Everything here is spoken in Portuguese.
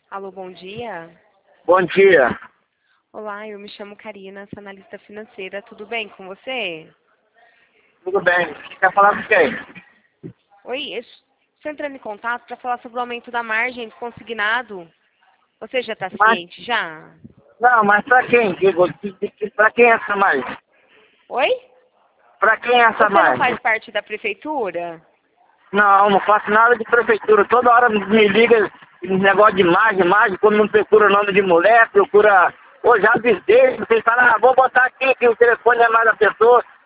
Alô, bom dia. Bom dia. Olá, eu me chamo Karina, sou analista financeira. Tudo bem com você? Tudo bem? Quer falar com quem? Oi, estou entrando em contato para falar sobre o aumento da margem do consignado. Você já está Mas, ciente já? não, mas pra quem? Digo, pra quem é essa mais? Oi? Pra quem é essa Você não mais? faz parte da prefeitura? Não, não faço nada de prefeitura. Toda hora me liga esse negócio de imagem, quando não procura nome de mulher, procura... Pô, já avisei, vocês falam, vou botar aqui que o telefone é mais da pessoa.